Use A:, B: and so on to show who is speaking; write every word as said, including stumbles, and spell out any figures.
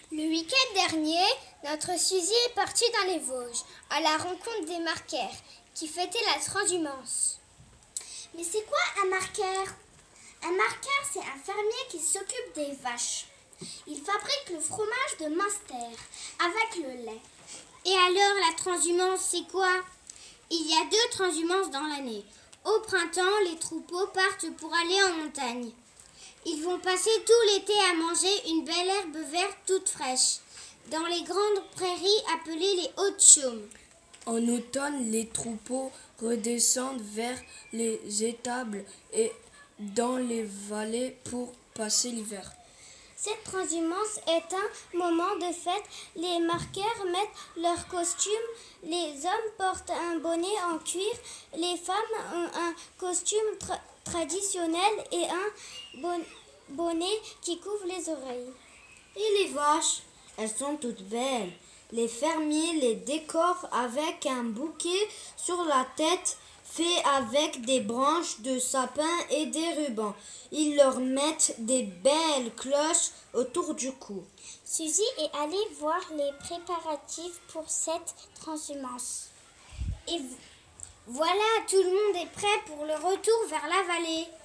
A: Le week-end dernier, notre Suzy est partie dans les Vosges, à la rencontre des marquaires, qui fêtaient la transhumance.
B: Mais c'est quoi un marquaire? Un marquaire, c'est un fermier qui s'occupe des vaches. Il fabrique le fromage de Münster avec le lait.
C: Et alors, la transhumance, c'est quoi? Il y a deux transhumances dans l'année. Au printemps, les troupeaux partent pour aller en montagne. Ils vont passer tout l'été à manger une belle herbe verte toute fraîche, dans les grandes prairies appelées les Hautes-Chaumes.
D: En automne, les troupeaux redescendent vers les étables et dans les vallées pour passer l'hiver.
A: Cette transhumance est un moment de fête. Les marquaires mettent leurs costumes. Les hommes portent un bonnet en cuir. Les femmes ont un costume tra- traditionnel et un bon- bonnet qui couvre les oreilles.
E: Et les vaches, elles sont toutes belles. Les fermiers les décorent avec un bouquet sur la tête fait avec des branches de sapin et des rubans. Ils leur mettent des belles cloches autour du cou.
B: Suzy est allée voir les préparatifs pour cette transhumance.
C: Et voilà, tout le monde est prêt pour le retour vers la vallée.